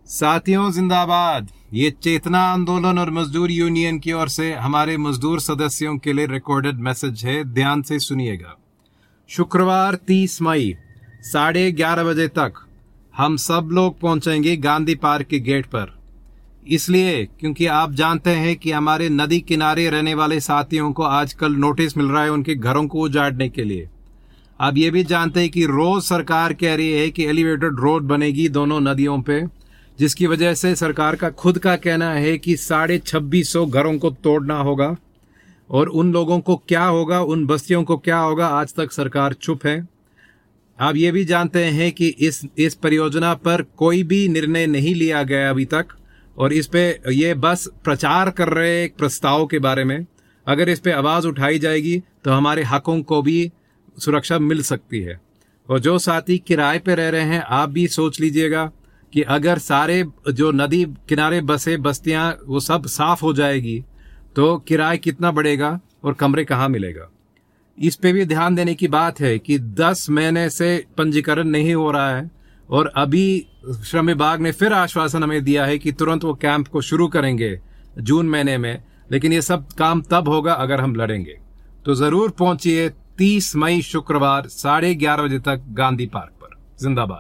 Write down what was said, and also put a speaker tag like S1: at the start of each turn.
S1: साथियों जिंदाबाद। ये चेतना आंदोलन और मजदूर यूनियन की ओर से हमारे मजदूर सदस्यों के लिए रिकॉर्डेड मैसेज है, ध्यान से सुनिएगा। शुक्रवार 30 मई 11:30 बजे तक हम सब लोग पहुंचेंगे गांधी पार्क के गेट पर। इसलिए क्योंकि आप जानते हैं कि हमारे नदी किनारे रहने वाले साथियों को आजकल नोटिस मिल रहा है उनके घरों को उजाड़ने के लिए। आप ये भी जानते हैं कि रोज सरकार कह रही है कि एलिवेटेड रोड बनेगी दोनों नदियों पे, जिसकी वजह से सरकार का खुद का कहना है कि 2650 घरों को तोड़ना होगा। और उन लोगों को क्या होगा, उन बस्तियों को क्या होगा, आज तक सरकार चुप है। आप ये भी जानते हैं कि इस परियोजना पर कोई भी निर्णय नहीं लिया गया अभी तक, और इस पे ये बस प्रचार कर रहे एक प्रस्ताव के बारे में। अगर इस पे आवाज उठाई जाएगी तो हमारे हकों को भी सुरक्षा मिल सकती है। और जो साथी किराए पे रह रहे हैं, आप भी सोच लीजिएगा कि अगर सारे जो नदी किनारे बसे बस्तियां वो सब साफ हो जाएगी तो किराया कितना बढ़ेगा और कमरे कहाँ मिलेगा। इस पे भी ध्यान देने की बात है कि 10 महीने से पंजीकरण नहीं हो रहा है, और अभी श्रम विभाग ने फिर आश्वासन हमें दिया है कि तुरंत वो कैंप को शुरू करेंगे जून महीने में। लेकिन ये सब काम तब होगा अगर हम लड़ेंगे। तो जरूर पहुंचिए 30 मई शुक्रवार 11:30 बजे तक गांधी पार्क पर। जिंदाबाद।